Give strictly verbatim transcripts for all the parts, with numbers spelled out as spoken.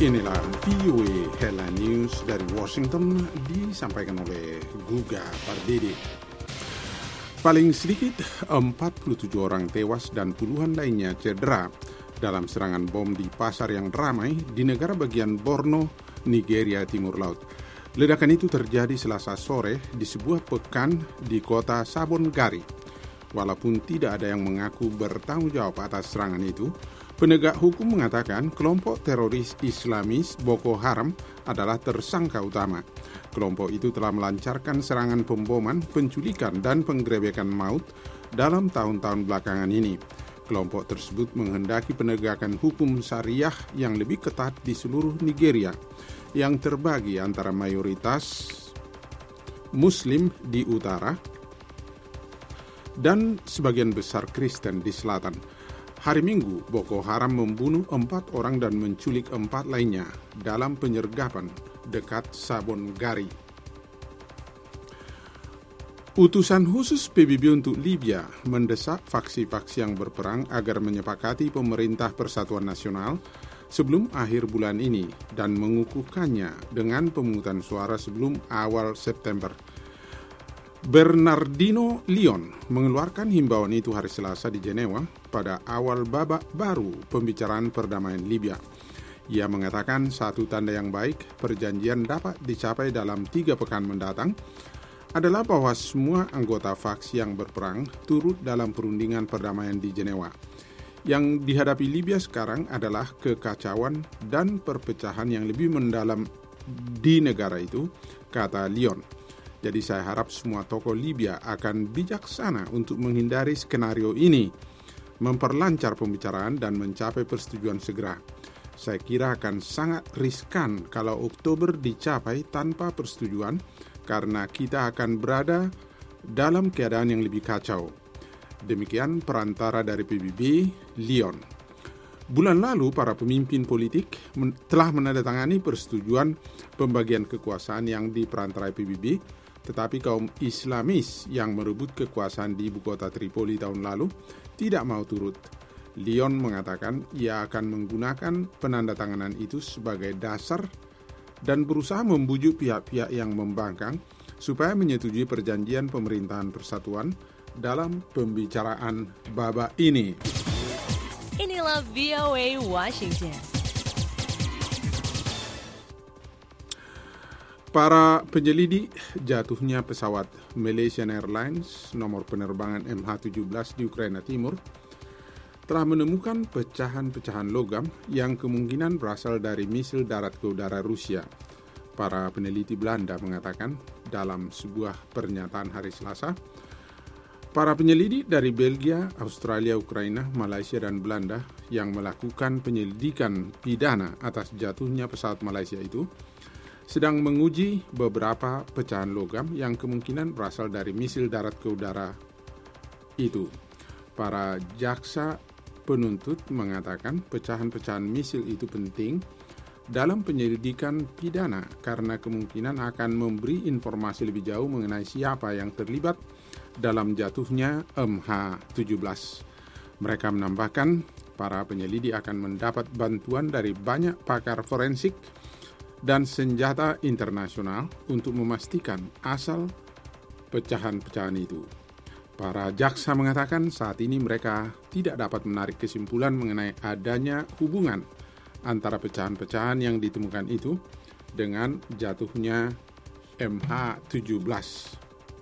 Inilah V O A Headline News dari Washington disampaikan oleh Guga Pardede. Paling sedikit empat puluh tujuh orang tewas dan puluhan lainnya cedera dalam serangan bom di pasar yang ramai di negara bagian Borno, Nigeria Timur Laut. Ledakan itu terjadi Selasa sore di sebuah pekan di kota Sabon Gari. Walaupun tidak ada yang mengaku bertanggung jawab atas serangan itu, penegak hukum mengatakan kelompok teroris Islamis Boko Haram adalah tersangka utama. Kelompok itu telah melancarkan serangan pemboman, penculikan, dan penggerebekan maut dalam tahun-tahun belakangan ini. Kelompok tersebut menghendaki penegakan hukum syariah yang lebih ketat di seluruh Nigeria, yang terbagi antara mayoritas Muslim di utara dan sebagian besar Kristen di selatan. Hari Minggu, Boko Haram membunuh empat orang dan menculik empat lainnya dalam penyergapan dekat Sabon Gari. Utusan khusus P B B untuk Libya mendesak faksi-faksi yang berperang agar menyepakati pemerintah persatuan nasional sebelum akhir bulan ini dan mengukuhkannya dengan pemungutan suara sebelum awal September. Bernardino Leon mengeluarkan himbauan itu hari Selasa di Jenewa pada awal babak baru pembicaraan perdamaian Libya. Ia mengatakan satu tanda yang baik perjanjian dapat dicapai dalam tiga pekan mendatang adalah bahwa semua anggota faksi yang berperang turut dalam perundingan perdamaian di Jenewa. Yang dihadapi Libya sekarang adalah kekacauan dan perpecahan yang lebih mendalam di negara itu, kata Leon. Jadi saya harap semua tokoh Libya akan bijaksana untuk menghindari skenario ini, memperlancar pembicaraan dan mencapai persetujuan segera. Saya kira akan sangat riskan kalau Oktober dicapai tanpa persetujuan karena kita akan berada dalam keadaan yang lebih kacau. Demikian perantara dari P B B, Leon. Bulan lalu, para pemimpin politik men- telah menandatangani persetujuan pembagian kekuasaan yang diperantarai P B B, tetapi kaum Islamis yang merebut kekuasaan di ibu kota Tripoli tahun lalu tidak mau turut. Leon mengatakan ia akan menggunakan penandatanganan itu sebagai dasar dan berusaha membujuk pihak-pihak yang membangkang supaya menyetujui perjanjian pemerintahan persatuan dalam pembicaraan babak ini. Inilah V O A Washington. Para penyelidik jatuhnya pesawat Malaysian Airlines nomor penerbangan M H tujuh belas di Ukraina Timur telah menemukan pecahan-pecahan logam yang kemungkinan berasal dari misil darat ke udara Rusia. Para peneliti Belanda mengatakan dalam sebuah pernyataan hari Selasa, para penyelidik dari Belgia, Australia, Ukraina, Malaysia, dan Belanda yang melakukan penyelidikan pidana atas jatuhnya pesawat Malaysia itu sedang menguji beberapa pecahan logam yang kemungkinan berasal dari misil darat ke udara itu. Para jaksa penuntut mengatakan pecahan-pecahan misil itu penting dalam penyelidikan pidana karena kemungkinan akan memberi informasi lebih jauh mengenai siapa yang terlibat dalam jatuhnya M H tujuh belas. Mereka menambahkan para penyelidik akan mendapat bantuan dari banyak pakar forensik dan senjata internasional untuk memastikan asal pecahan-pecahan itu. Para jaksa mengatakan saat ini mereka tidak dapat menarik kesimpulan mengenai adanya hubungan antara pecahan-pecahan yang ditemukan itu dengan jatuhnya M H tujuh belas.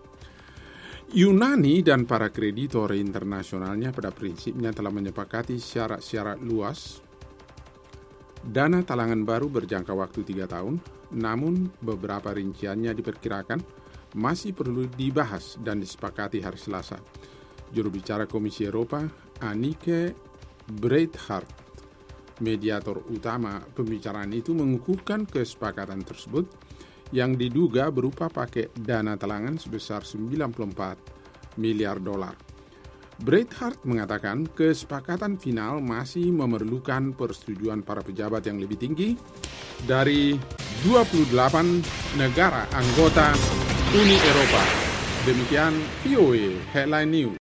Yunani dan para kreditor internasionalnya pada prinsipnya telah menyepakati syarat-syarat luas dana talangan baru berjangka waktu tiga tahun, namun beberapa rinciannya diperkirakan masih perlu dibahas dan disepakati hari Selasa. Juru bicara Komisi Eropa, Anneke Breitbart, mediator utama pembicaraan itu, mengukuhkan kesepakatan tersebut yang diduga berupa paket dana talangan sebesar sembilan puluh empat miliar dolar. Breitbart mengatakan kesepakatan final masih memerlukan persetujuan para pejabat yang lebih tinggi dari dua puluh delapan negara anggota Uni Eropa. Demikian V O A Headline News.